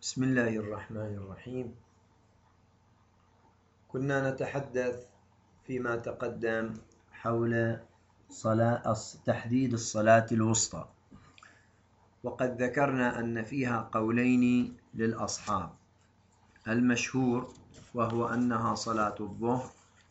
بسم الله الرحمن الرحيم. كنا نتحدث فيما تقدم حول تحديد الصلاة الوسطى، وقد ذكرنا أن فيها قولين للأصحاب. المشهور وهو أنها صلاة الظهر،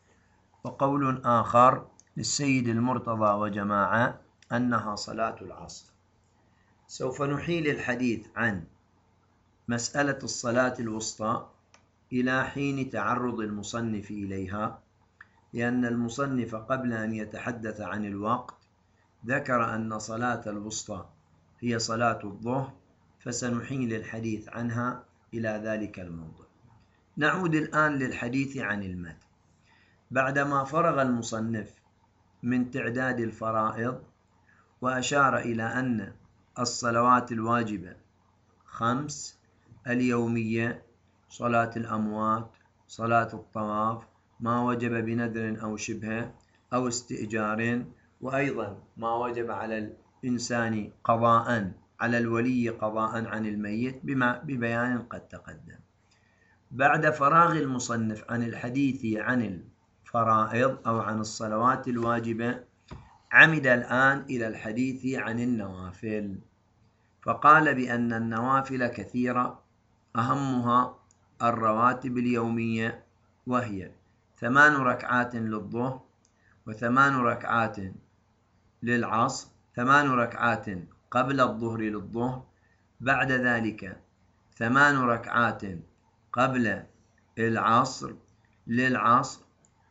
وقول آخر للسيد المرتضى وجماعة أنها صلاة العصر. سوف نحيل الحديث عن مسألة الصلاة الوسطى إلى حين تعرض المصنف إليها، لأن المصنف قبل أن يتحدث عن الوقت ذكر أن صلاة الوسطى هي صلاة الظهر، فسنحيل الحديث عنها إلى ذلك الموضوع. نعود الآن للحديث عن المتن. بعدما فرغ المصنف من تعداد الفرائض وأشار إلى أن الصلوات الواجبة 5: اليومية، صلاة الأموات، صلاة الطواف، ما وجب بنذر أو شبهه أو استئجار، وأيضا ما وجب على الإنسان قضاء، على الولي قضاء عن الميت ببيان قد تقدم. بعد فراغ المصنف عن الحديث عن الفرائض أو عن الصلوات الواجبة، عمد الآن إلى الحديث عن النوافل، فقال بأن النوافل كثيرة، أهمها الرواتب اليومية، وهي 8 ركعات للظهر، و8 ركعات للعصر، 8 ركعات قبل الظهر للظهر، بعد ذلك 8 ركعات قبل العصر للعصر،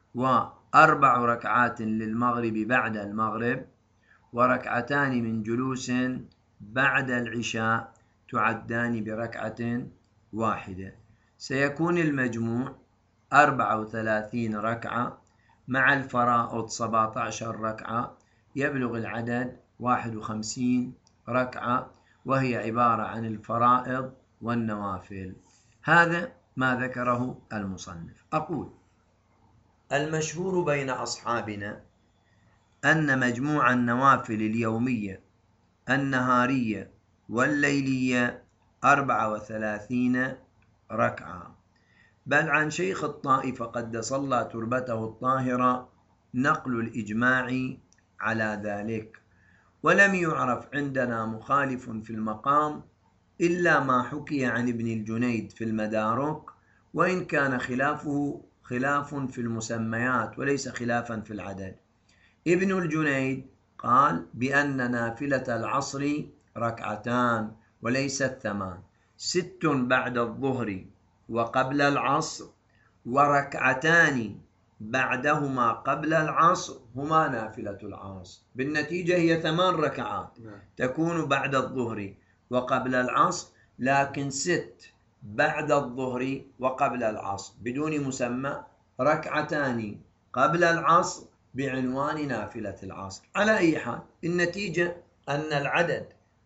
و4 ركعات للمغرب بعد المغرب، وركعتان من جلوس بعد العشاء تعدان بركعة واحدة. سيكون المجموع 34 ركعة مع الفرائض 17 ركعة، يبلغ العدد 51 ركعة، وهي عبارة عن الفرائض والنوافل. هذا ما ذكره المصنف. أقول: المشهور بين أصحابنا أن مجموع النوافل اليومية النهارية والليلية 34 ركعة، بل عن شيخ الطائفة قدس الله تربته الطاهرة نقل الإجماع على ذلك، ولم يعرف عندنا مخالف في المقام إلا ما حكي عن ابن الجنيد في المدارك، وإن كان خلافه خلاف في المسميات وليس خلافا في العدد. ابن الجنيد قال بأن نافلة العصر 2 وليست 8، 6 بعد الظهر وقبل العصر، وركعتان بعدهما قبل العصر هما نافلة العصر. بالنتيجة هي 8 ركعات تكون بعد الظهر وقبل العصر، لكن 6 بعد الظهر وقبل العصر بدون مسمى، ركعتان قبل العصر بعنوان نافلة العصر. على أي حال، النتيجة أن العدد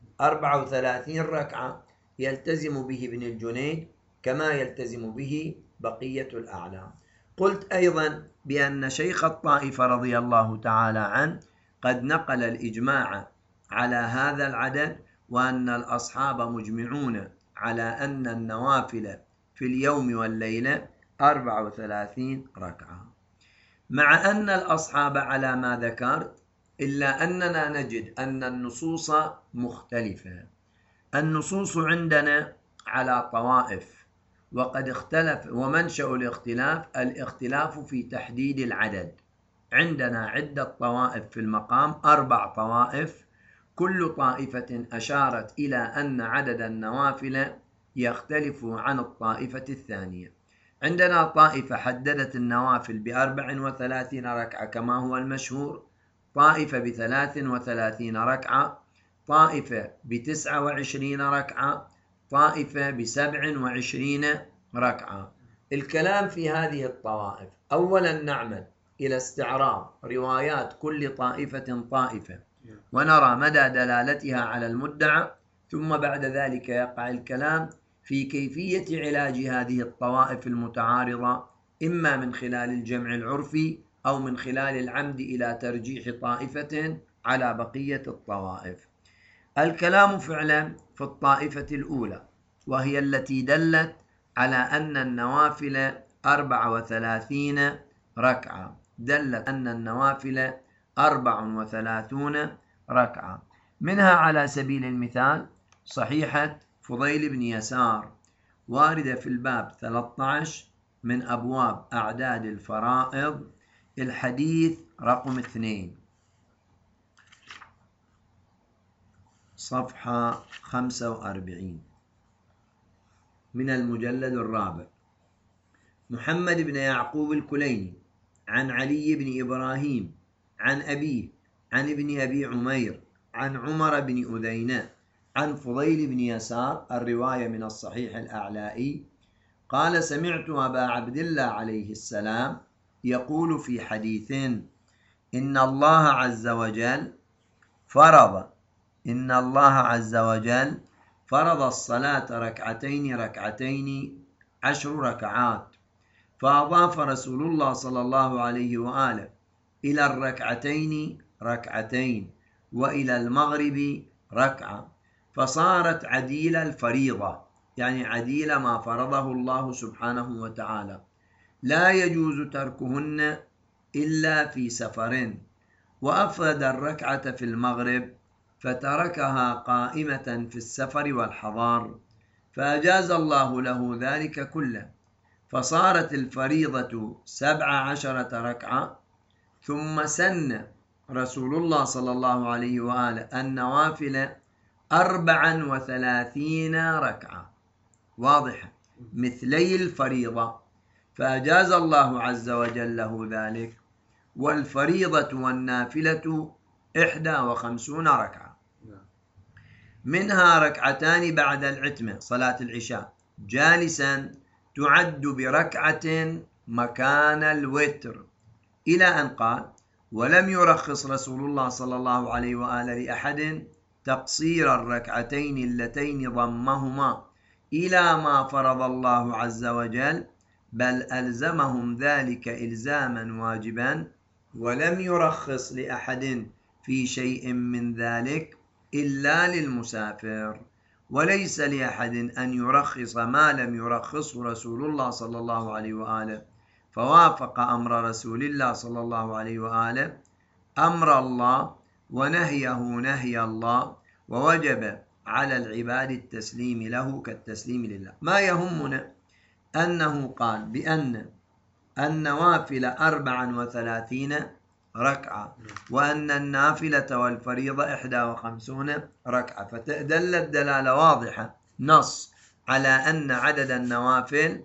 34 ركعة يلتزم به ابن الجنيد كما يلتزم به بقية الأعلام. قلت أيضا بأن شيخ الطائفة رضي الله تعالى عنه قد نقل الإجماع على هذا العدد، وأن الأصحاب مجمعون على أن النوافل في اليوم والليلة 34 ركعة. مع أن الأصحاب على ما ذكرت، إلا أننا نجد أن النصوص مختلفة. النصوص عندنا على طوائف، وقد اختلف، ومنشأ الاختلاف في تحديد العدد. عندنا عدة طوائف في المقام، 4 طوائف، كل طائفة أشارت إلى أن عدد النوافل يختلف عن الطائفة الثانية. عندنا طائفة حددت النوافل ب34 ركعة كما هو المشهور، طائفة ب33 ركعة، طائفة ب29 ركعة، طائفة ب27 ركعة. الكلام في هذه الطوائف، أولا نعمد إلى استعراض روايات كل طائفة ونرى مدى دلالتها على المدعى، ثم بعد ذلك يقع الكلام في كيفية علاج هذه الطوائف المتعارضة، إما من خلال الجمع العرفي أو من خلال العمد إلى ترجيح طائفة على بقية الطوائف. الكلام فعلا في الطائفة الأولى وهي التي دلت على أن النوافل 34 ركعة. دلت أن النوافل 34 ركعة. منها على سبيل المثال صحيحة فضيل بن يسار واردة في الباب 13 من أبواب أعداد الفرائض، الحديث رقم 2 صفحة 45 من المجلد الرابع. محمد بن يعقوب الكليني عن علي بن إبراهيم عن أبيه عن ابن أبي عمير عن عمر بن أذينة عن فضيل بن يسار، الرواية من الصحيح الأعلائي، قال: سمعت أبا عبد الله عليه السلام يقول في حديث: إن الله عز وجل فرض الصلاة ركعتين ركعتين 10 ركعات، فأضاف رسول الله صلى الله عليه وآله إلى الركعتين ركعتين وإلى المغرب ركعة، فصارت عديل الفريضة، يعني عديل ما فرضه الله سبحانه وتعالى، لا يجوز تركهن إلا في سفر. وأفرد الركعة في المغرب فتركها قائمة في السفر والحضار، فأجاز الله له ذلك كله، فصارت الفريضة 17 ركعة. ثم سن رسول الله صلى الله عليه وآله النوافل 34 ركعة واضحة مثلي الفريضة، فأجاز الله عز وجل له ذلك. والفريضة والنافلة 51 ركعة، منها ركعتان بعد العتمة صلاة العشاء جالسا تعد بركعة مكان الوتر، إلى أن قال: ولم يرخص رسول الله صلى الله عليه وآله لأحد تقصير الركعتين اللتين ضمهما إلى ما فرض الله عز وجل، بل ألزمهم ذلك إلزاما واجبا، ولم يرخص لأحد في شيء من ذلك إلا للمسافر، وليس لأحد أن يرخص ما لم يرخصه رسول الله صلى الله عليه وآله، فوافق أمر رسول الله صلى الله عليه وآله أمر الله ونهيه نهي الله، ووجب على العباد التسليم له كالتسليم لله. ما يهمنا أنه قال بأن النوافل 34 ركعة، وأن النافلة والفريضة 51 ركعة، فتدلت دلالة واضحة نص على أن عدد النوافل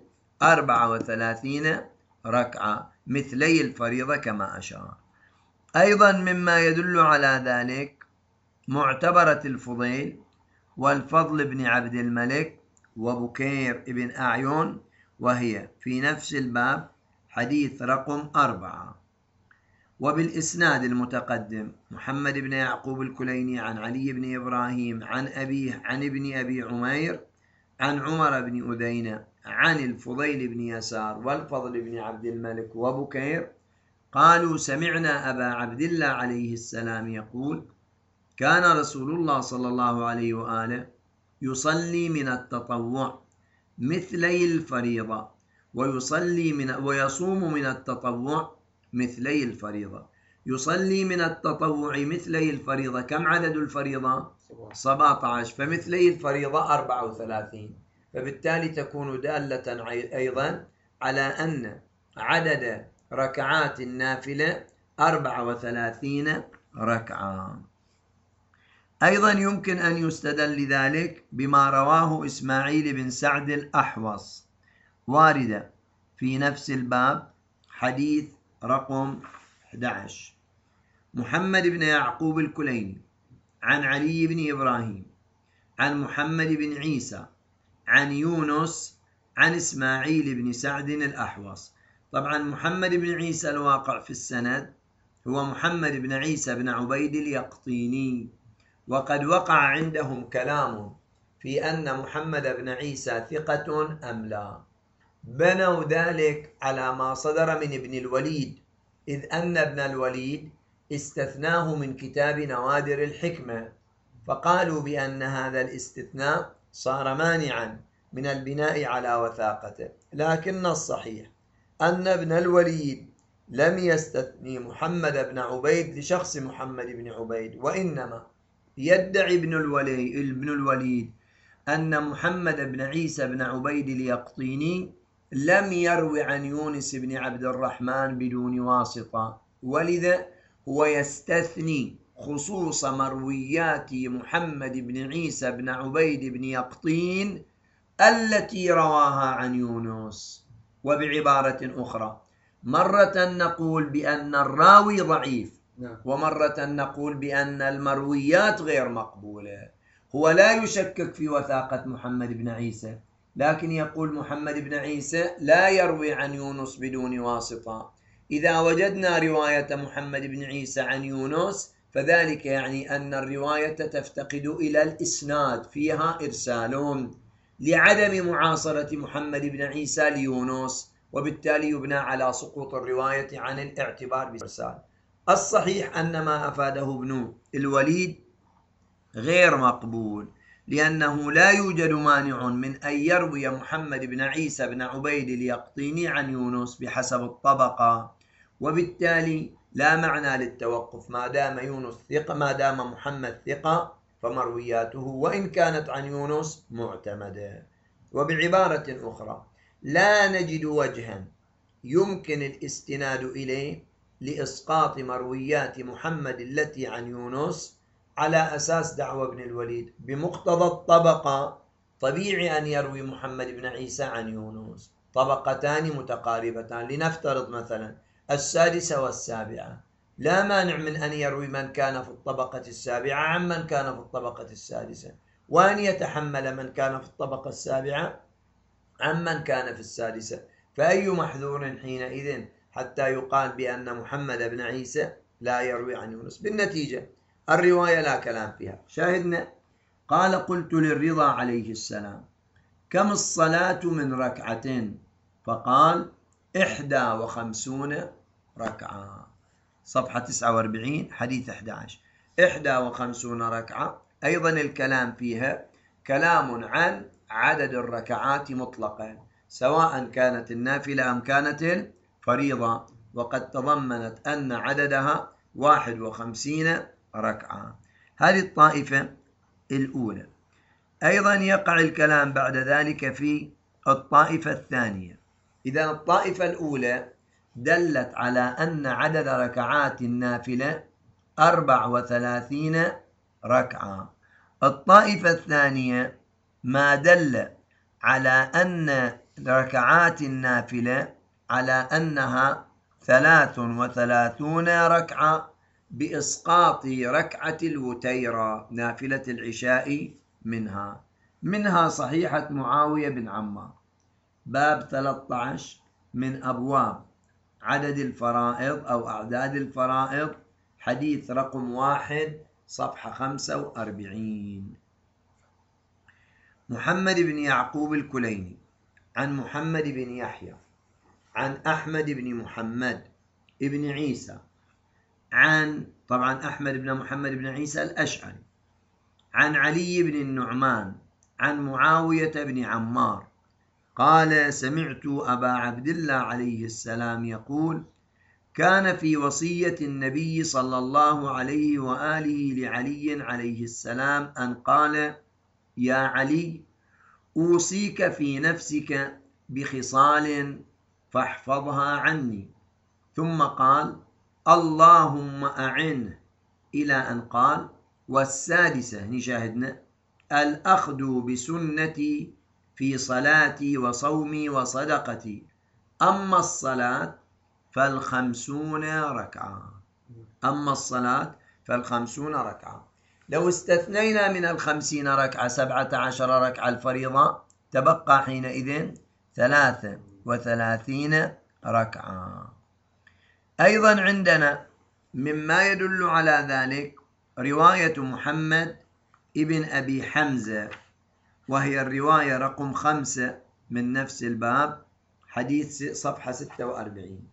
34 ركعة مثلي الفريضة كما أشار. أيضا مما يدل على ذلك معتبرة الفضيل والفضل بن عبد الملك وبكير بن أعين، وهي في نفس الباب حديث رقم 4. وبالإسناد المتقدم محمد بن يعقوب الكليني عن علي بن إبراهيم عن أبيه عن ابن أبي عمير عن عمر بن أذينة عن الفضيل بن يسار والفضل بن عبد الملك وبكير قالوا: سمعنا أبا عبد الله عليه السلام يقول: كان رسول الله صلى الله عليه وآله يصلي من التطوع مثلي الفريضة، ويصوم من التطوع مثلي الفريضة. يصلي من التطوع مثلي الفريضة، كم عدد الفريضة؟ 17، فمثلي الفريضة 34، فبالتالي تكون دالة أيضا على أن عدد ركعات النافلة 34 ركعة. أيضا يمكن أن يستدل لذلك بما رواه إسماعيل بن سعد الأحوص واردة في نفس الباب حديث رقم 11. محمد بن يعقوب الكليني عن علي بن إبراهيم عن محمد بن عيسى عن يونس عن إسماعيل بن سعد الأحوص. طبعا محمد بن عيسى الواقع في السند هو محمد بن عيسى بن عبيد اليقطيني، وقد وقع عندهم كلام في أن محمد بن عيسى ثقة أم لا. بنوا ذلك على ما صدر من ابن الوليد، إذ أن ابن الوليد استثناه من كتاب نوادر الحكمة، فقالوا بأن هذا الاستثناء صار مانعا من البناء على وثاقته، لكن الصحيح أن ابن الوليد لم يستثني محمد بن عبيد لشخص محمد بن عبيد، وإنما يدعي ابن الوليد أن محمد بن عيسى بن عبيد اليقطيني لم يروي عن يونس بن عبد الرحمن بدون واسطة، ولذا هو يستثني خصوص مرويات محمد بن عيسى بن عبيد بن يقطين التي رواها عن يونس. وبعبارة أخرى، مرة نقول بأن الراوي ضعيف، ومرة نقول بأن المرويات غير مقبولة. هو لا يشكك في وثاقة محمد بن عيسى، لكن يقول محمد بن عيسى لا يروي عن يونس بدون واسطة. إذا وجدنا رواية محمد بن عيسى عن يونس فذلك يعني أن الرواية تفتقد إلى الإسناد، فيها إرسال لعدم معاصرة محمد بن عيسى ليونس، وبالتالي يبنى على سقوط الرواية عن الاعتبار بالإرسال. الصحيح أن ما أفاده ابن الوليد غير مقبول، لأنه لا يوجد مانع من أن يروي محمد بن عيسى بن عبيد اليقطيني عن يونس بحسب الطبقة، وبالتالي لا معنى للتوقف ما دام يونس ثقة، ما دام محمد ثقة فمروياته وإن كانت عن يونس معتمدة. وبعبارة أخرى، لا نجد وجها يمكن الاستناد إليه لإسقاط مرويات محمد التي عن يونس على أساس دعوى ابن الوليد. بمقتضى الطبقة طبيعي أن يروي محمد بن عيسى عن يونس، طبقتان متقاربتان، لنفترض مثلا السادسة والسابعة، لا مانع من أن يروي من كان في الطبقة السابعة عن من كان في الطبقة السادسة، وأن يتحمل من كان في الطبقة السابعة عن من كان في السادسة. فأي محذور حينئذ حتى يقال بأن محمد بن عيسى لا يروي عن يونس؟ بالنتيجة الرواية لا كلام فيها. شاهدنا قال: قلت للرضا عليه السلام: كم الصلاة من ركعة؟ فقال: 51 ركعة. صفحة 49 حديث 11. 51 ركعة، أيضا الكلام فيها كلام عن عدد الركعات مطلقا، سواء كانت النافلة أم كانت الفريضة، وقد تضمنت أن عددها 51 ركعة. هذه الطائفة الأولى. أيضا يقع الكلام بعد ذلك في الطائفة الثانية. إذا الطائفة الأولى دلت على أن عدد ركعات النافلة 34 ركعة. الطائفة الثانية ما دل على أن ركعات النافلة على أنها 33 ركعة بإسقاط ركعة الوتيرة نافلة العشاء منها صحيحة معاوية بن عمار، باب 13 من أبواب عدد الفرائض أو أعداد الفرائض، حديث رقم 1 صفحة 45. محمد بن يعقوب الكليني عن محمد بن يحيى عن أحمد بن محمد بن عيسى طبعا أحمد بن محمد بن عيسى الأشعري، عن علي بن النعمان عن معاوية بن عمار قال: سمعت أبا عبد الله عليه السلام يقول: كان في وصية النبي صلى الله عليه وآله لعلي عليه السلام أن قال: يا علي، أوصيك في نفسك بخصال فاحفظها عني. ثم قال: اللهم أعنه، إلى أن قال: والسادسة نشاهدنا: الأخذ بسنتي في صلاتي وصومي وصدقتي، أما الصلاة فال50 ركعة. أما الصلاة فال50 ركعة. لو استثنينا من 50 ركعة 17 ركعة الفريضة تبقى حينئذ 33 ركعة. أيضا عندنا مما يدل على ذلك رواية محمد ابن أبي حمزة، وهي الرواية رقم 5 من نفس الباب، حديث صفحة 46.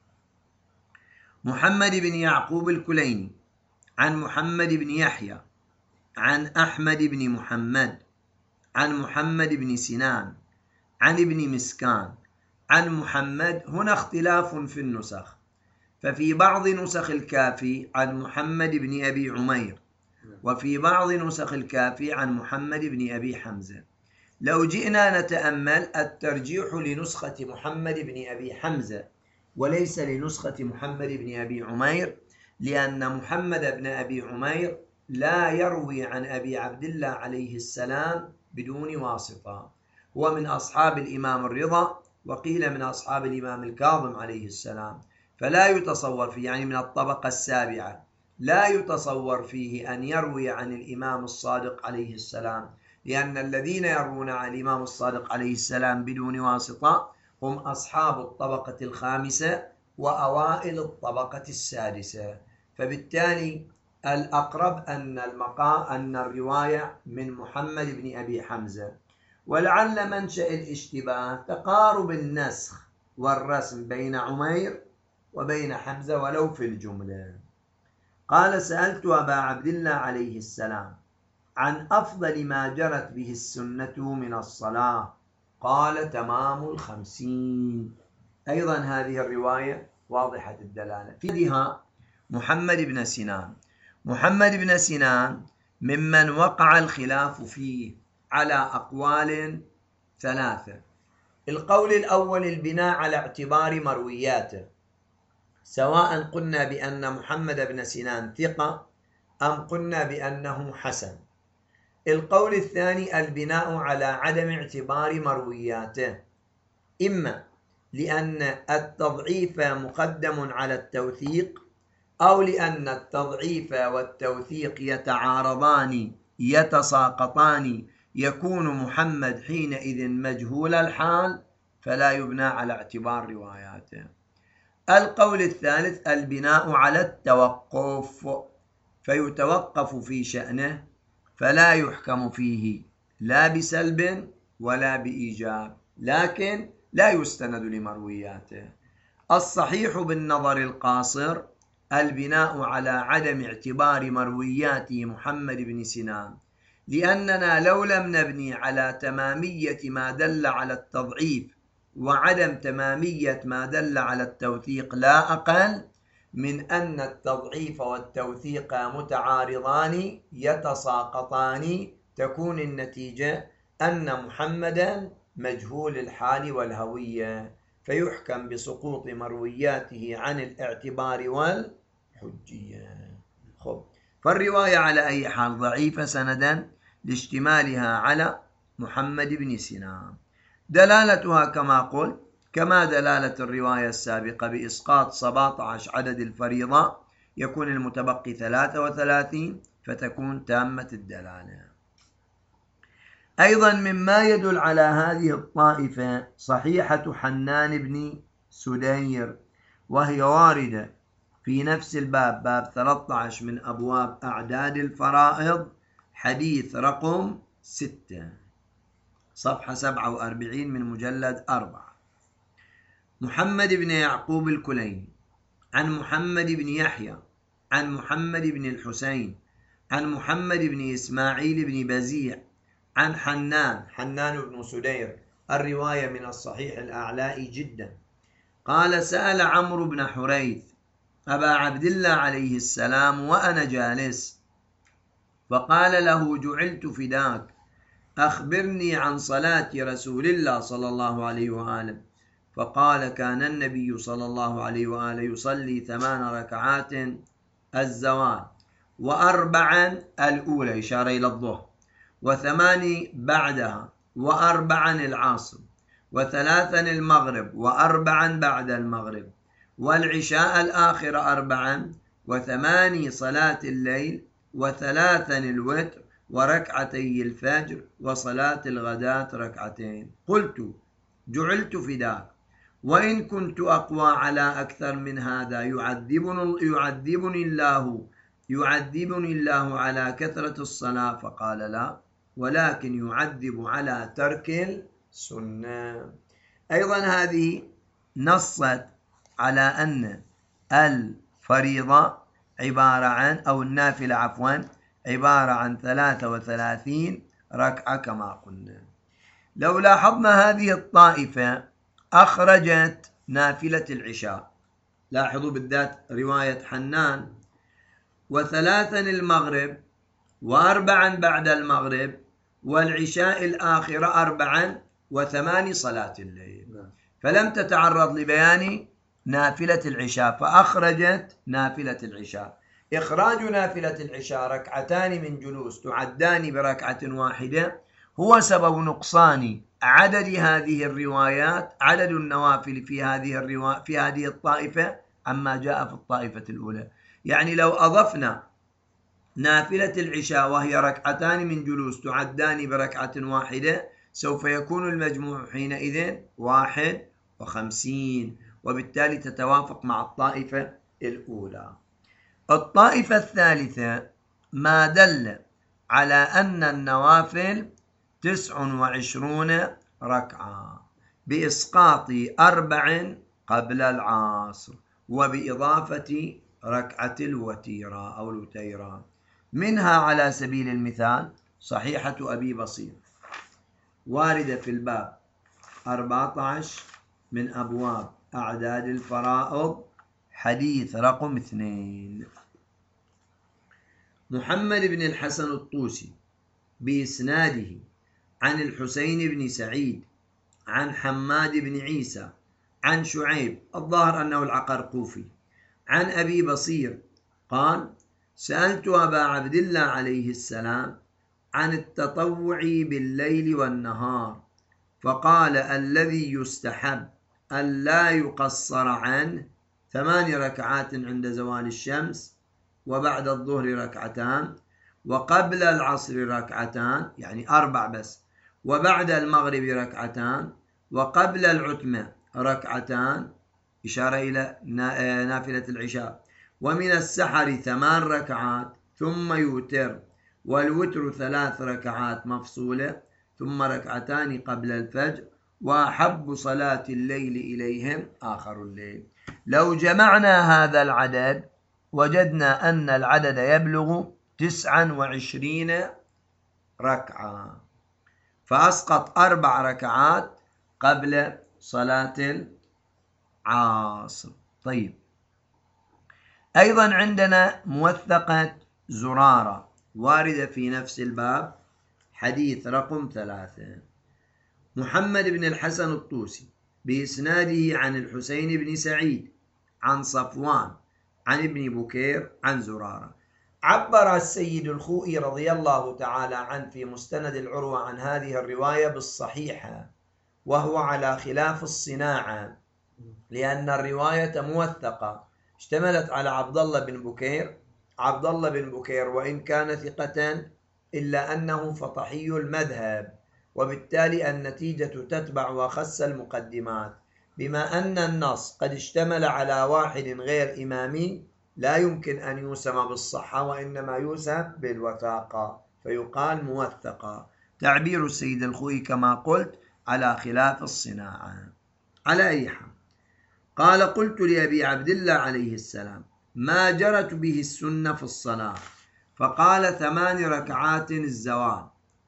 محمد بن يعقوب الكليني عن محمد بن يحيى عن أحمد بن محمد عن محمد بن سنان عن ابن مسكان عن محمد. هنا اختلاف في النسخ، ففي بعض نسخ الكافي عن محمد بن أبي عمير، وفي بعض نسخ الكافي عن محمد بن أبي حمزة. لو جئنا نتأمل الترجيح لنسخة محمد بن أبي حمزة وليس لنسخة محمد بن أبي عمير، لأن محمد بن أبي عمير لا يروي عن أبي عبد الله عليه السلام بدون واسطة، هو من أصحاب الإمام الرضا، وقيل من أصحاب الإمام الكاظم عليه السلام، فلا يتصور فيه، يعني من الطبقة السابعة، لا يتصور فيه أن يروي عن الإمام الصادق عليه السلام، لأن الذين يروون عن الإمام الصادق عليه السلام بدون واسطة هم أصحاب الطبقة الخامسة وأوائل الطبقة السادسة، فبالتالي الأقرب أن الرواية من محمد بن أبي حمزة. ولعل منشأ الاشتباه تقارب النسخ والرسم بين عمير وبين حمزة ولو في الجملة. قال: سألت أبا عبد الله عليه السلام عن أفضل ما جرت به السنة من الصلاة، قال: تمام 50. أيضا هذه الرواية واضحة الدلالة. فيها محمد بن سنان. محمد بن سنان ممن وقع الخلاف فيه على أقوال ثلاثة. القول الأول البناء على اعتبار مروياته، سواء قلنا بأن محمد بن سنان ثقة أم قلنا بأنه حسن. القول الثاني البناء على عدم اعتبار مروياته، إما لأن التضعيف مقدم على التوثيق، أو لأن التضعيف والتوثيق يتعارضان يتساقطان، يكون محمد حينئذ مجهول الحال فلا يبنى على اعتبار رواياته. القول الثالث البناء على التوقف، فيتوقف في شأنه فلا يحكم فيه لا بسلب ولا بإيجاب، لكن لا يستند لمروياته. الصحيح بالنظر القاصر البناء على عدم اعتبار مرويات محمد بن سنان، لأننا لو لم نبني على تمامية ما دل على التضعيف وعدم تمامية ما دل على التوثيق، لا أقل من أن التضعيف والتوثيق متعارضان يتساقطان، تكون النتيجة أن محمدا مجهول الحال والهوية، فيحكم بسقوط مروياته عن الاعتبار والحجية. فالرواية على أي حال ضعيفة سندا لاشتمالها على محمد بن سنان. دلالتها كما قلت كما دلالة الرواية السابقة بإسقاط 17 عدد الفريضة، يكون المتبقي 33 فتكون تامة الدلالة. أيضا مما يدل على هذه الطائفة صحيحة حنان بن سدير، وهي واردة في نفس الباب، باب 13 من أبواب أعداد الفرائض، حديث رقم 6 صفحة 47 من مجلد 4. محمد بن يعقوب الكليني عن محمد بن يحيى عن محمد بن الحسين عن محمد بن إسماعيل بن بزيع عن حنان بن سدير، الرواية من الصحيح الأعلاء جدا. قال: سأل عمرو بن حريث أبا عبد الله عليه السلام وأنا جالس، فقال له: جعلت فداك، أخبرني عن صلاة رسول الله صلى الله عليه وآله. فقال: كان النبي صلى الله عليه وآله يصلي 8 ركعات الزوال، و4 الأولى إشارة إلى الظهر، و8 بعدها، و4 العصر، و3 المغرب، و4 بعد المغرب، والعشاء الآخر 4، و8 صلاة الليل، و3 الوتر، وركعتي الفجر، وصلاة الغداة 2. قلت: جعلت فداك، وإن كنت أقوى على أكثر من هذا يعذبني الله على كثرة الصلاة. فقال: لا، ولكن يعذب على ترك السنة. أيضا هذه نصت على أن الفريضة عبارة عن، أو النافلة عفوا، عبارة عن 33 ركعة كما قلنا. لو لاحظنا هذه الطائفة أخرجت نافلة العشاء، لاحظوا بالذات رواية حنان، وثلاثا المغرب، وأربعا بعد المغرب، والعشاء الآخرة 4 و8 صلاة الليل، فلم تتعرض لبيان نافلة العشاء فأخرجت نافلة العشاء. إخراج نافلة العشاء 2 من جلوس تعدان بركعة واحدة هو سبب نقصان عدد هذه الروايات، عدد النوافل في هذه الطائفة عما جاء في الطائفة الأولى. يعني لو أضفنا نافلة العشاء وهي 2 من جلوس تعدان بركعة واحدة سوف يكون المجموع حينئذ 51، وبالتالي تتوافق مع الطائفة الأولى. الطائفة الثالثة ما دل على أن النوافل 29 ركعة بإسقاط 4 قبل العصر وبإضافة ركعة الوتيرة أو الوتيرة. منها على سبيل المثال صحيحة أبي بصير واردة في الباب 14 من أبواب أعداد الفرائض، حديث رقم 2. محمد بن الحسن الطوسي بإسناده عن الحسين بن سعيد عن حماد بن عيسى عن شعيب، الظاهر أنه العقرقوفي، عن أبي بصير قال: سألت أبا عبد الله عليه السلام عن التطوع بالليل والنهار، فقال: الذي يستحب أن لا يقصر عنه 8 ركعات عند زوال الشمس، وبعد الظهر 2 وقبل العصر 2 يعني 4 بس، وبعد المغرب 2 وقبل العتمة 2 إشارة إلى نافلة العشاء، ومن السحر 8 ركعات ثم يوتر، والوتر 3 ركعات مفصولة ثم 2 قبل الفجر، وأحب صلاة الليل إليهم آخر الليل. لو جمعنا هذا العدد وجدنا أن العدد يبلغ 29 ركعة، فأسقط 4 ركعات قبل صلاة العصر. طيب، أيضا عندنا موثقة زرارة واردة في نفس الباب، حديث رقم 3. محمد بن الحسن الطوسي بإسناده عن الحسين بن سعيد عن صفوان عن ابن بكير عن زرارة. عبر السيد الخوئي رضي الله تعالى عنه في مستند العروة عن هذه الرواية بالصحيحة، وهو على خلاف الصناعة، لأن الرواية موثقة اشتملت على عبد الله بن بكير. عبد الله بن بكير وإن كان ثقة إلا أنه فطحي المذهب، وبالتالي النتيجة تتبع وخس المقدمات. بما أن النص قد اشتمل على واحد غير إمامي لا يمكن أن يوسم بالصحة، وإنما يوسم بالوثاقة، فيقال موثقة. تعبير السيد الخوئي كما قلت على خلاف الصناعة. على أي حال، قال: قلت لأبي عبد الله عليه السلام: ما جرت به السنة في الصلاة؟ فقال: 8 ركعات الزوال،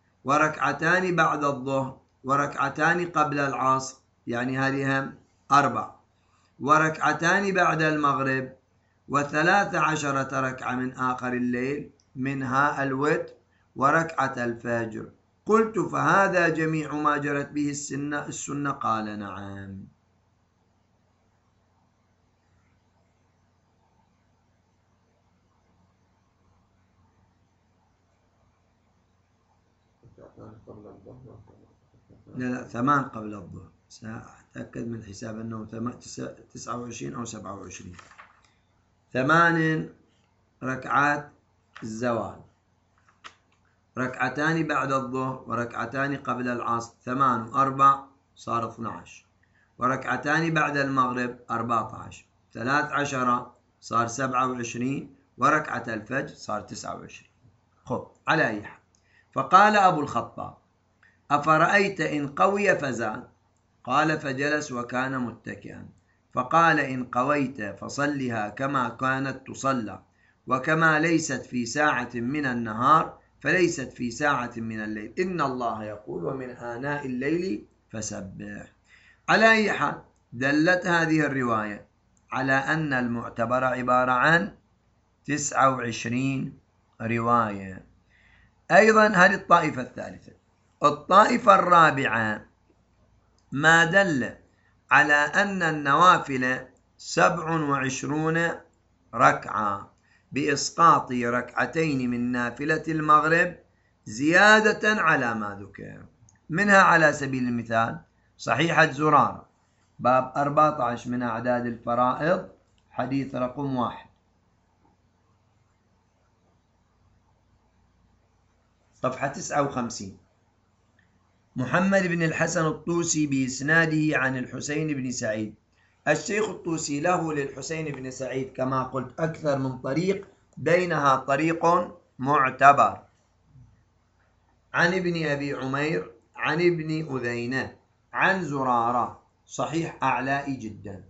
2 بعد الظهر، 2 قبل العصر، يعني هذه هم 4، 2 بعد المغرب، 13 ركعة من آخر الليل، منها الوتر وركعة الفجر. قلت: فهذا جميع ما جرت به السنة؟ قال: نعم. لا 8 قبل الظهر، سأتأكد من حساب أنه 29 أو 27. 8 ركعات الزوال، 2 بعد الظهر، 2 قبل العصر، 8 و4 صار 12، 2 بعد المغرب 14، 13 صار 27، وركعة الفجر صار 29. خب، على أي حال، فقال أبو الخطاب: أفرأيت إن قوي فزاد؟ قال: فجلس وكان متكئا، فقال: إن قويت فصلها كما كانت تصلى، وكما ليست في ساعة من النهار فليست في ساعة من الليل. إن الله يقول ومن آناء الليل فسبح. على أي حال دلت هذه الرواية على أن المعتبر عبارة عن 29 رواية. أيضا هذه الطائفة الثالثة. الطائفة الرابعة ما دل على أن النوافل 27 ركعة بإسقاط ركعتين من نافلة المغرب زيادة على ما ذكر. منها على سبيل المثال صحيحة زرارة باب 14 من أعداد الفرائض حديث رقم 1 صفحة 59. محمد بن الحسن الطوسي بإسناده عن الحسين بن سعيد. الشيخ الطوسي له للحسين بن سعيد كما قلت أكثر من طريق، بينها طريق معتبر عن ابن أبي عمير عن ابن أذينة عن زرارة صحيح أعلائي جدا.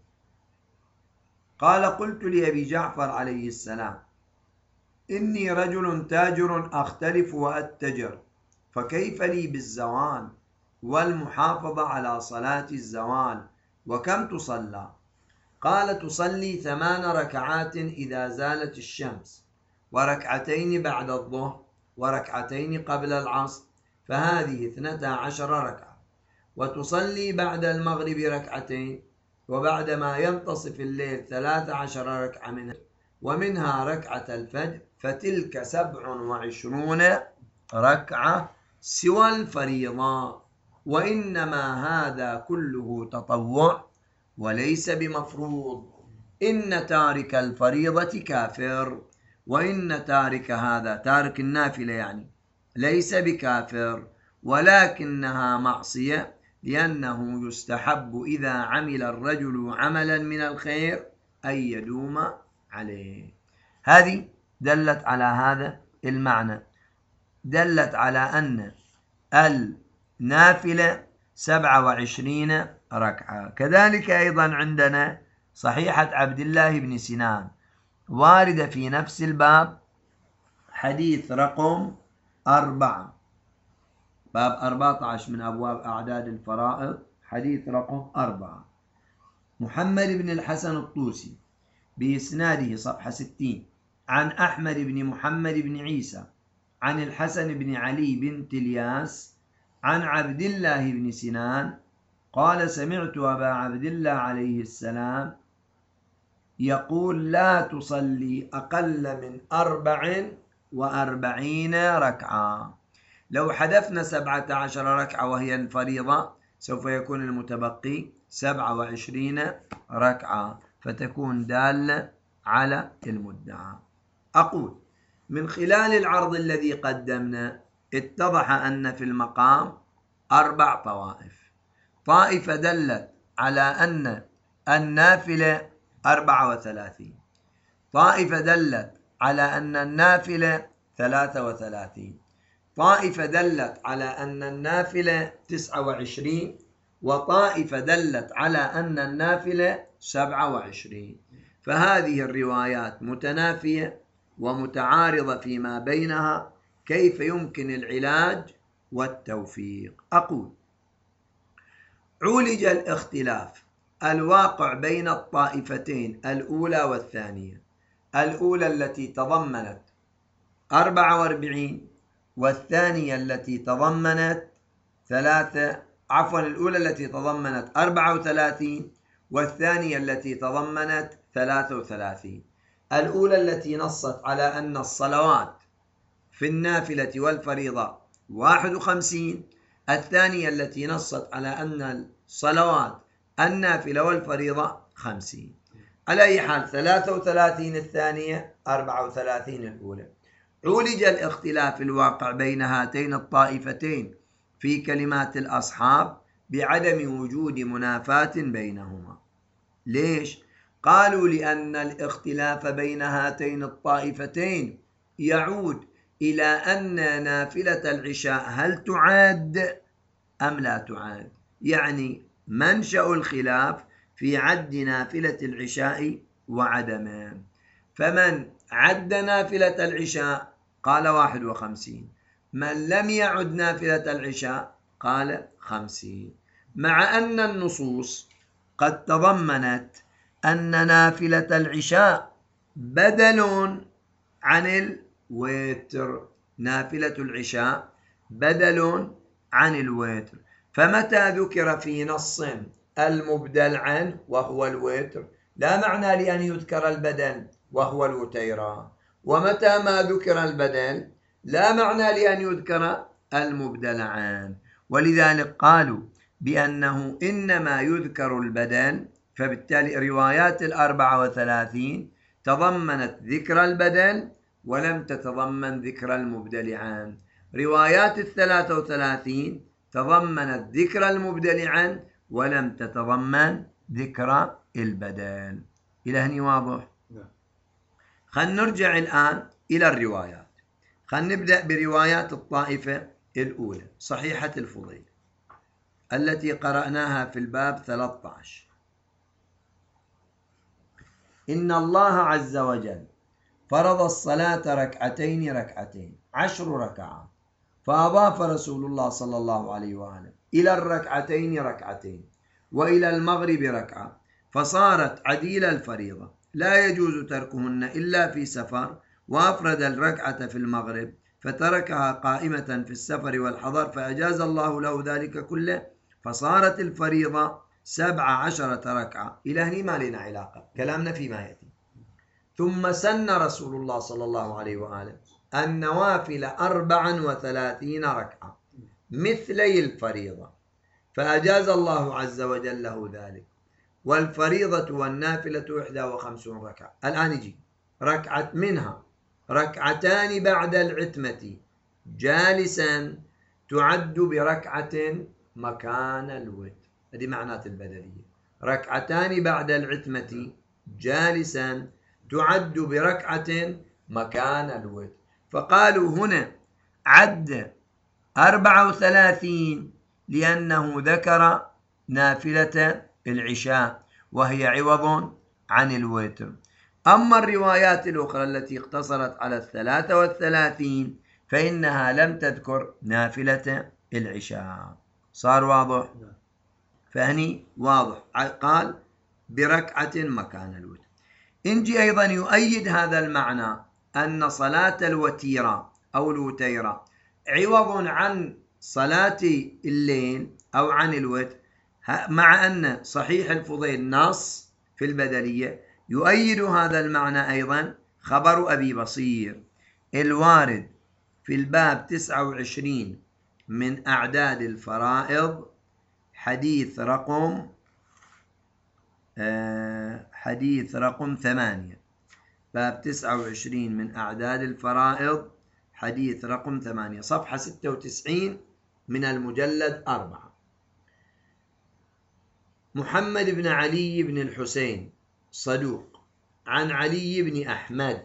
قال قلت لأبي جعفر عليه السلام إني رجل تاجر أختلف وأتجر، فكيف لي بالزوال والمحافظة على صلاة الزوال، وكم تصلى؟ قال تصلي 8 ركعات إذا زالت الشمس، وركعتين بعد الظهر، وركعتين قبل العصر، فهذه 12 ركعة، وتصلي بعد المغرب ركعتين، وبعدما ينتصف الليل 13 ركعة منها، ومنها ركعة الفجر، فتلك 27 ركعة سوى الفريضة، وإنما هذا كله تطوع وليس بمفروض. إن تارك الفريضة كافر، وإن تارك هذا تارك النافلة يعني ليس بكافر، ولكنها معصية، لأنه يستحب إذا عمل الرجل عملا من الخير أن يدوم عليه. هذه دلت على هذا المعنى، دلت على أن النافلة 27 ركعة. كذلك أيضا عندنا صحيحة عبد الله بن سنان واردة في نفس الباب حديث رقم 4 باب 14 من أبواب أعداد الفرائض حديث رقم 4. محمد بن الحسن الطوسي بإسناده صفحة 60 عن أحمد بن محمد بن عيسى عن الحسن بن علي بن تلياس عن عبد الله بن سنان قال سمعت أبا عبد الله عليه السلام يقول لا تصلي أقل من 44 ركعة. لو حذفنا 17 ركعة وهي الفريضة سوف يكون المتبقي 27 ركعة، فتكون دالة على المدعى. أقول من خلال العرض الذي قدمنا اتضح أن في المقام 4 طوائف. طائفة دلت على أن النافلة 34، طائفة دلت على أن النافلة 33، طائفة دلت على أن النافلة 29، وطائفة دلت على أن النافلة 27. فهذه الروايات متنافية ومتعارضة فيما بينها، كيف يمكن العلاج والتوفيق؟ أقول عولج الاختلاف الواقع بين الطائفتين الأولى والثانية. الأولى التي تضمنت 44 والثانية التي تضمنت الأولى التي تضمنت 34 والثانية التي تضمنت 33. الأولى التي نصت على أن الصلوات في النافلة والفريضة 51، الثانية التي نصت على أن الصلوات النافلة والفريضة 50. على أي حال 33 الثانية 34 الأولى. عولج الاختلاف الواقع بين هاتين الطائفتين في كلمات الأصحاب بعدم وجود منافاة بينهما. ليش؟ قالوا لأن الاختلاف بين هاتين الطائفتين يعود إلى أن نافلة العشاء هل تعاد أم لا تعاد، يعني منشأ الخلاف في عد نافلة العشاء وعدمه. فمن عد نافلة العشاء قال 51، من لم يعد نافلة العشاء قال 50. مع أن النصوص قد تضمنت أن نافلة العشاء بدل عن الوتر، نافلة العشاء بدل عن الوتر، فمتى ذكر في نص المبدل عنه وهو الوتر لا معنى لأن يذكر البدل وهو الوتيرة، ومتى ما ذكر البدل لا معنى لأن يذكر المبدل عنه، ولذلك قالوا بأنه إنما يذكر البدل، فبالتالي روايات 34 تضمنت ذكر البدل ولم تتضمن ذكر المبدل عنه، روايات 33 تضمنت ذكر المبدل عنه ولم تتضمن ذكر البدل. إلى هنا واضح؟ خلينا نرجع الآن إلى الروايات. خلينا نبدأ بروايات الطائفة الأولى صحيحة الفضيل التي قرأناها في الباب 13. إن الله عز وجل فرض الصلاة ركعتين ركعتين 10 ركعات، فأضاف رسول الله صلى الله عليه وآله إلى الركعتين ركعتين وإلى المغرب ركعة، فصارت عديل الفريضة لا يجوز تركهن إلا في سفر، وأفرد الركعة في المغرب فتركها قائمة في السفر والحضر فأجاز الله له ذلك كله، فصارت الفريضة 17 ركعة. إلى هنا ما لنا علاقة، كلامنا فيما يأتي. ثم سن رسول الله صلى الله عليه وآله النوافل 34 ركعة مثلي الفريضة، فأجاز الله عز وجل له ذلك، والفريضة والنافلة 51 ركعة. الآن يجي ركعة منها ركعتان بعد العتمة جالسا تعد بركعة مكان الوتر، هذه معنات البدلية، ركعتان بعد العتمة جالسا تعد بركعة مكان الوتر، فقالوا هنا عد 34 لأنه ذكر نافلة العشاء وهي عوض عن الوتر. أما الروايات الأخرى التي اقتصرت على 33 فإنها لم تذكر نافلة العشاء. صار واضح؟ فهني واضح، قال بركعة مكان الوتر. إنجي أيضا يؤيد هذا المعنى أن صلاة الوتيرة أو الوتيرة عوض عن صلاة الليل أو عن الوتر، مع أن صحيح الفضيل نص في البدلية. يؤيد هذا المعنى أيضا خبر أبي بصير الوارد في الباب 29 من أعداد الفرائض، حديث رقم 8، باب 29 من أعداد الفرائض حديث رقم 8 صفحة 96 من المجلد 4. محمد بن علي بن الحسين صدوق، عن علي بن أحمد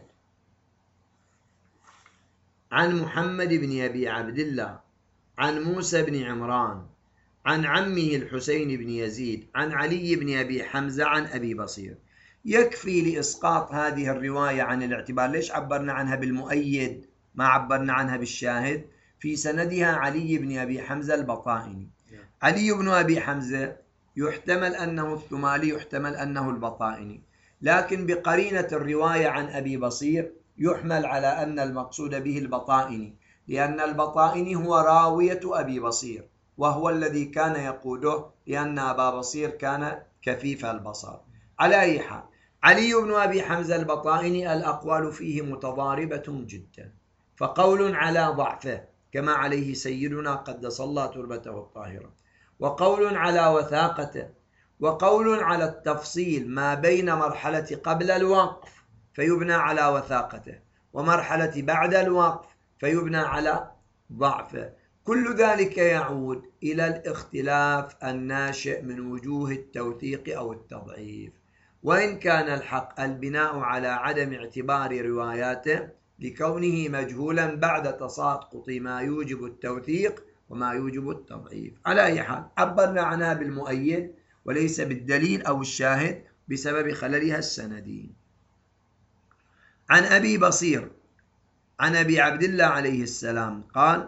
عن محمد بن أبي عبد الله عن موسى بن عمران عن عمه الحسين بن يزيد عن علي بن أبي حمزة عن أبي بصير. يكفي لإسقاط هذه الرواية عن الاعتبار. ليش عبرنا عنها بالمؤيد ما عبرنا عنها بالشاهد؟ في سندها علي بن أبي حمزة البطائني. علي بن أبي حمزة يحتمل أنه الثمالي، يحتمل أنه البطائني، لكن بقرينة الرواية عن أبي بصير يحمل على أن المقصود به البطائني، لأن البطائني هو راوية أبي بصير وهو الذي كان يقوده، لأن أبا بصير كان كفيف البصر. على أي حال، علي بن أبي حمزة البطائني الأقوال فيه متضاربة جدا، فقول على ضعفه كما عليه سيدنا قدس الله تربته الطاهرة، وقول على وثاقته، وقول على التفصيل ما بين مرحلة قبل الوقف فيبنى على وثاقته ومرحلة بعد الوقف فيبنى على ضعفه. كل ذلك يعود إلى الاختلاف الناشئ من وجوه التوثيق أو التضعيف، وإن كان الحق البناء على عدم اعتبار رواياته لكونه مجهولا بعد تساقط ما يوجب التوثيق وما يوجب التضعيف. على أي حال عبرنا عنها بالمؤيد وليس بالدليل أو الشاهد بسبب خللها السندي. عن أبي بصير عن أبي عبد الله عليه السلام قال: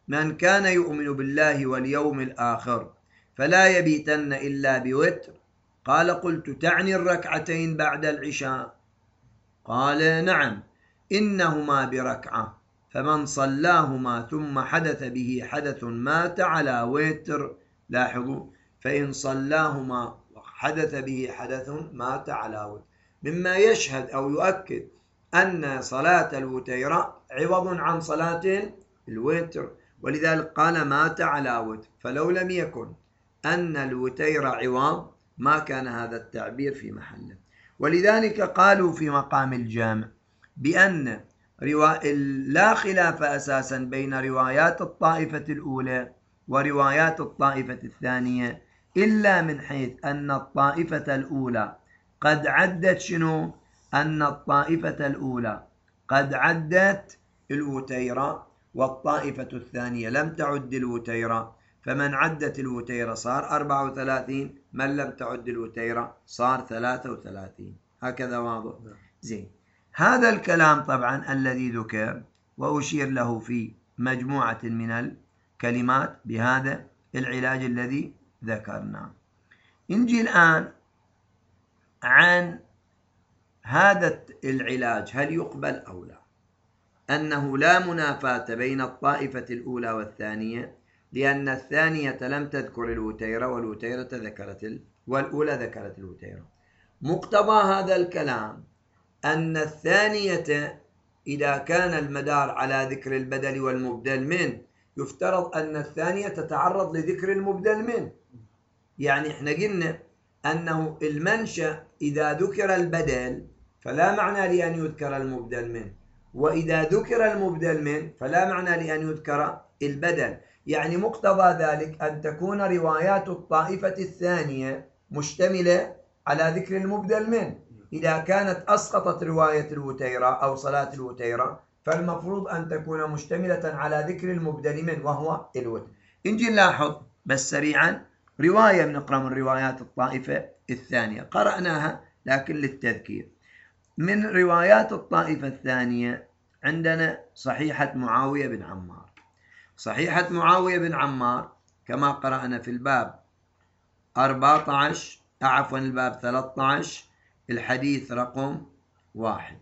من كان يؤمن بالله واليوم الآخر فلا يبيتن إلا بوتر. قال قلت تعني الركعتين بعد العشاء؟ قال نعم، إنهما بركعة، فمن صلاهما ثم حدث به حدث مات على وتر. لاحظوا، فإن صلاهما حدث به حدث مات على وتر، مما يشهد أو يؤكد أن صلاة الوتير عوض عن صلاة الوتر، ولذلك قال مات على وتر. فلو لم يكن أن الوتير عوض ما كان هذا التعبير في محله. ولذلك قالوا في مقام الجامع بأن لا خلاف أساسا بين روايات الطائفة الأولى وروايات الطائفة الثانية، إلا من حيث أن الطائفة الأولى قد عدت شنو؟ أن الطائفة الأولى قد عدت الوتيرة، والطائفة الثانية لم تعد الوتيرة، فمن عدت الوتيرة صار 34، من لم تعد الوتيرة صار 33. هكذا واضح؟ زين. هذا الكلام طبعا الذي ذكر وأشير له في مجموعة من الكلمات بهذا العلاج الذي ذكرناه. نجي الآن عن هذا العلاج هل يقبل أو لا؟ أنه لا منافاة بين الطائفة الأولى والثانية، لأن الثانية لم تذكر الوتيرة والوتيرة والأولى ذكرت الوتيرة. مقتضى هذا الكلام أن الثانية إذا كان المدار على ذكر البدل والمبدل منه، يفترض أن الثانية تتعرض لذكر المبدل منه. يعني احنا قلنا أنه المنشأ إذا ذكر البدل فلا معنى لأن يذكر المبدل منه، وإذا ذكر المبدل منه فلا معنى لأن يذكر البدل. يعني مقتضى ذلك أن تكون روايات الطائفة الثانية مشتملة على ذكر المبدل منه. إذا كانت أسقطت رواية الوتيرة أو صلاة الوتيرة فالمفروض أن تكون مشتملة على ذكر المبدل منه وهو الوتر. نجي نلاحظ بس سريعا رواية بنقرأ من روايات الطائفة الثانية، قرأناها لكن للتذكير. من روايات الطائفة الثانية عندنا صحيحة معاوية بن عمار. صحيحة معاوية بن عمار كما قرأنا في الباب 14 الباب 13 الحديث رقم 1: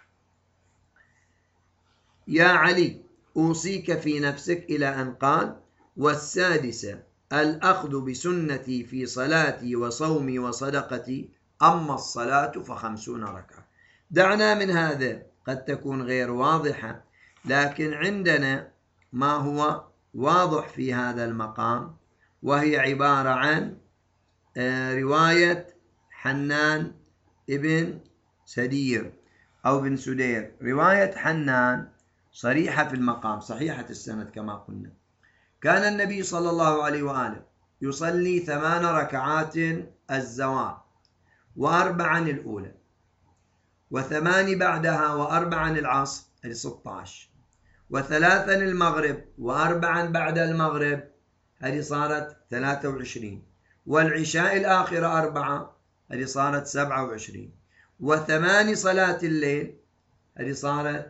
يا علي أوصيك في نفسك إلى أن قال: والسادسة الأخذ بسنتي في صلاتي وصومي وصدقتي، أما الصلاة ف50 ركعة. دعنا من هذا، قد تكون غير واضحة، لكن عندنا ما هو واضح في هذا المقام، وهي عبارة عن رواية حنان ابن سدير أو بن سدير. رواية حنان صريحة في المقام، صحيحة السند كما قلنا. كان النبي صلى الله عليه وآله يصلي 8 ركعات الزوال، و4 الأولى، و8 بعدها، و4 العصر، هذه 16، و3 المغرب، و4 بعد المغرب، هذه صارت 23، والعشاء الآخرة 4، هذه صارت 27، و8 صلاة الليل، هذه صارت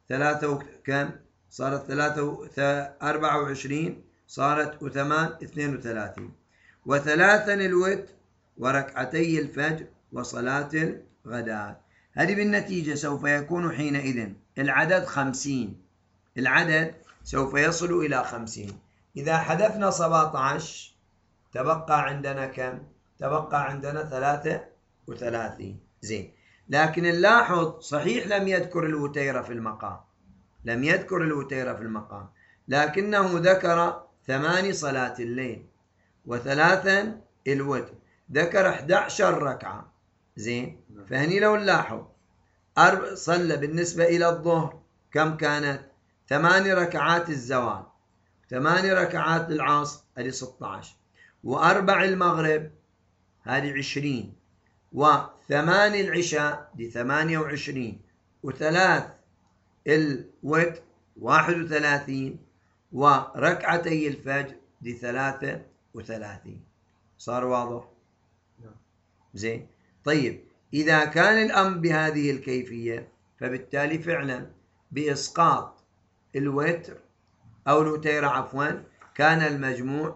24، صارت 32، و3 الوتر، وركعتي الفجر، وصلاة الغداء. هذه بالنتيجة سوف يكون حينئذ العدد 50. العدد سوف يصل إلى 50. إذا حذفنا 17 تبقى عندنا كم؟ تبقى عندنا 33. زين. لكن نلاحظ صحيح لم يذكر الوتيرة في المقام، لم يذكر الوتيرة في المقام، لكنه ذكر 8 صلاة الليل و3 الوتر، ذكر 11 ركعة. زين. فهني لو نلاحظ صلى بالنسبة إلى الظهر كم كانت؟ 8 ركعات الزوال، 8 ركعات العصر، هذه 16، و4 المغرب، هذه 20، و8 العشاء، دي 28، و3 الوتر 31، وركعتي الفجر دي 33. صار واضح؟ زين. طيب إذا كان الأمر بهذه الكيفية فبالتالي فعلا بإسقاط الوتر أو الوتيرة عفوا، كان المجموع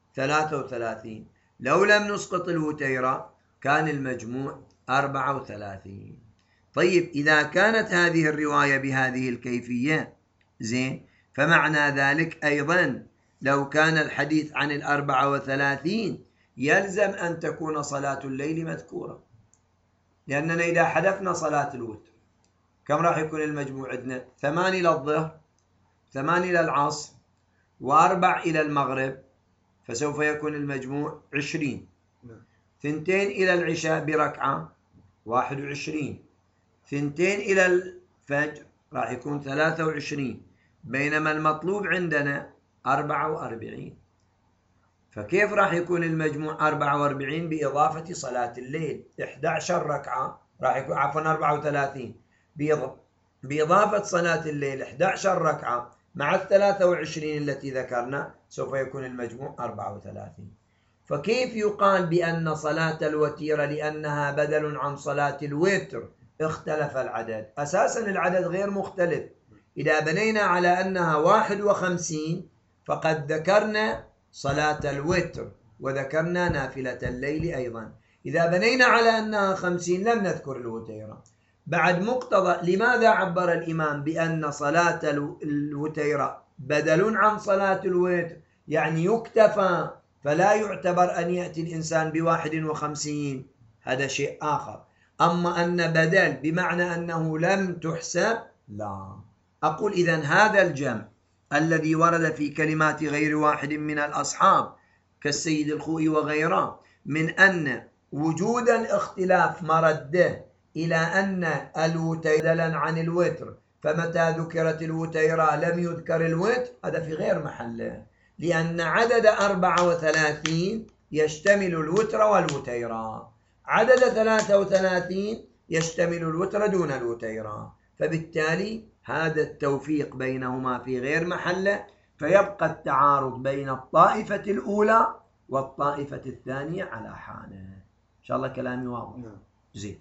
33. لو لم نسقط الوتيرة كان المجموع 34. طيب إذا كانت هذه الرواية بهذه الكيفية زين، فمعنى ذلك أيضا لو كان الحديث عن 34 يلزم أن تكون صلاة الليل مذكورة، لأننا إذا حذفنا صلاة الوتر كم راح يكون المجموع عندنا؟ 8 إلى الظهر، 8 إلى العصر، و4 إلى المغرب، فسوف يكون المجموع 20. 2 إلى العشاء بركعة 21، 2 إلى الفجر راح يكون 23، بينما المطلوب عندنا 44. فكيف راح يكون المجموع 44 بإضافة صلاة الليل؟ 11 ركعة راح يكون، عفوا 34 بإضافة صلاة الليل 11 ركعة مع 23 التي ذكرنا، سوف يكون المجموع 34. فكيف يقال بأن صلاة الوتيرة لأنها بدل عن صلاة الوتر اختلف العدد؟ أساسا العدد غير مختلف. إذا بنينا على أنها 51 فقد ذكرنا صلاة الوتر وذكرنا نافلة الليل أيضا. إذا بنينا على أنها 50 لم نذكر الوتيرة. بعد مقتضى لماذا عبر الإمام بأن صلاة الوتيرة بدل عن صلاة الوتر؟ يعني يكتفى، فلا يعتبر أن يأتي الإنسان ب51، هذا شيء آخر. أما أن بدل بمعنى أنه لم تحسب، لا. أقول إذن هذا الجمع الذي ورد في كلمات غير واحد من الأصحاب كالسيد الخوئي وغيره من أن وجود الاختلاف مرده إلى أن الوتيرة بدلا عن الوتر، فمتى ذكرت الوتيرة لم يذكر الوتر، هذا في غير محله، لأن عدد 34 يشتمل الوتر والوتيرة، عدد 33 يشتمل الوتر دون الوتيرة، فبالتالي هذا التوفيق بينهما في غير محله، فيبقى التعارض بين الطائفة الأولى والطائفة الثانية على حاله. إن شاء الله كلامي واضح. زين،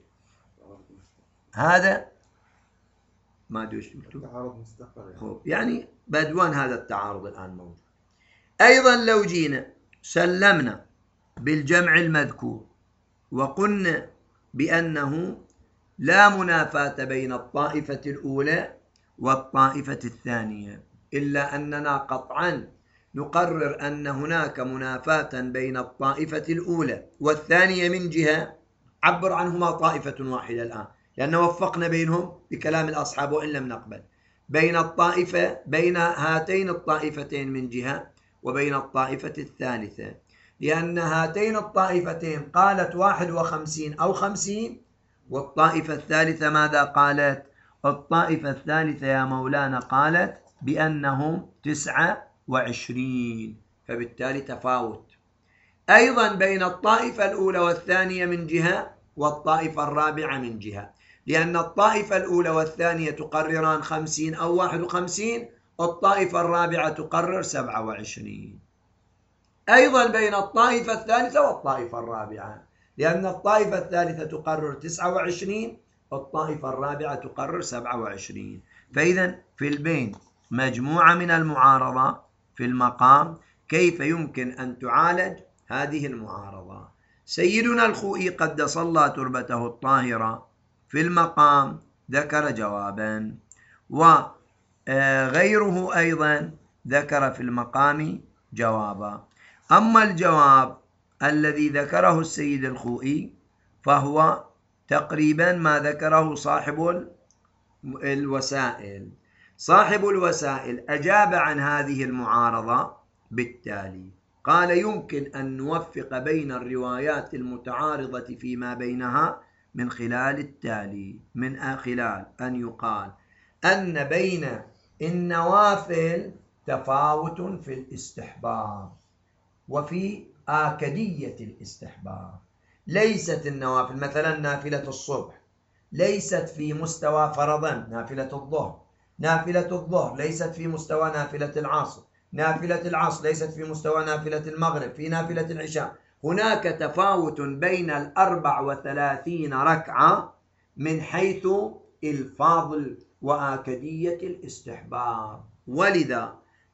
هذا ما دوش تعارض مستقر يعني بدوان هذا التعارض الآن موجود. أيضا لو جينا سلمنا بالجمع المذكور وقلنا بأنه لا منافاة بين الطائفة الأولى والطائفة الثانية، إلا أننا قطعا نقرر أن هناك منافاة بين الطائفة الأولى والثانية من جهة عبر عنهما طائفة واحدة الآن، لأن وفقنا بينهم بكلام الأصحاب وإن لم نقبل، بين هاتين الطائفتين من جهة وبين الطائفة الثالثة، لأن هاتين الطائفتين قالت 51 أو 50، والطائفة الثالثة ماذا قالت؟ الطائفة الثالثة يا مولانا قالت بأنهم 29، فبالتالي تفاوت. أيضا بين الطائفة الأولى والثانية من جهة والطائفة الرابعة من جهة، لأن الطائفة الأولى والثانية تقرران 50 أو 51، الطائفة الرابعة تقرر 27. أيضا بين الطائفة الثالثة والطائفة الرابعة، لأن الطائفة الثالثة تقرر 29، الطائفة الرابعة تقرر 27. فإذا في البين مجموعة من المعارضة في المقام، كيف يمكن أن تعالج هذه المعارضة؟ سيدنا الخوئي قدس الله تربته الطاهرة في المقام ذكر جوابا، وغيره أيضا ذكر في المقام جوابا. أما الجواب الذي ذكره السيد الخوئي فهو تقريبا ما ذكره صاحب الوسائل. صاحب الوسائل أجاب عن هذه المعارضة بالتالي، قال: يمكن أن نوفق بين الروايات المتعارضة فيما بينها من خلال التالي، من خلال أن يقال أن بين النوافل تفاوت في الاستحباب وفي آكدية الاستحباب. ليست النوافل مثلا نافلة الصبح ليست في مستوى فرضا نافلة الظهر، نافلة الظهر ليست في مستوى نافلة العصر، نافلة العصر ليست في مستوى نافلة المغرب، في نافلة العشاء هناك تفاوت بين 34 ركعة من حيث الفاضل وآكدية الاستحباب. ولذا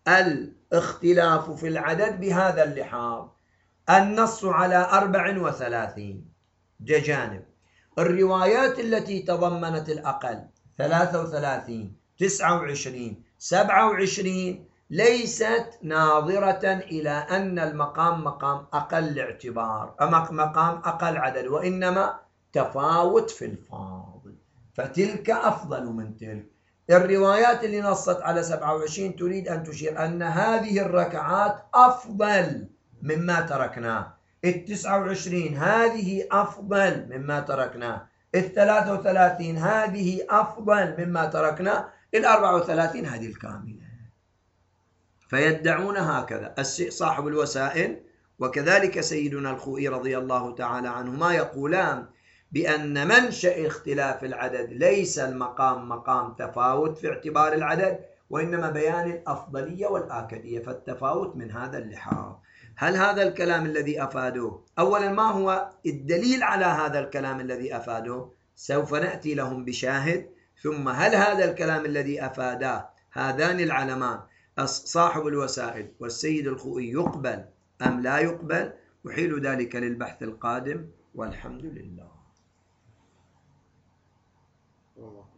الاختلاف في العدد بهذا اللحاظ: النص على 34 جانب، الروايات التي تضمنت الأقل 33 29 27 ليست ناظرة إلى أن المقام مقام أقل اعتبار، مقام أقل عدد، وإنما تفاوت في الفاضل، فتلك أفضل من تلك. الروايات اللي نصت على 27 تريد أن تشير أن هذه الركعات أفضل مما تركناه، 29 هذه أفضل مما تركناه، 33 هذه أفضل مما تركناه، 34 هذه الكاملة. فيدعون هكذا صاحب الوسائل وكذلك سيدنا الخوئي رضي الله تعالى عنهما يقولان بأن منشأ اختلاف العدد ليس المقام مقام تفاوت في اعتبار العدد، وإنما بيان الأفضلية والآكدية، فالتفاوت من هذا اللحاظ. هل هذا الكلام الذي أفادوه، أولا ما هو الدليل على هذا الكلام الذي أفادوه؟ سوف نأتي لهم بشاهد. ثم هل هذا الكلام الذي أفاداه هذان العلمان صاحب الوسائل والسيد الخوئي يقبل أم لا يقبل؟ أحيل ذلك للبحث القادم، والحمد لله.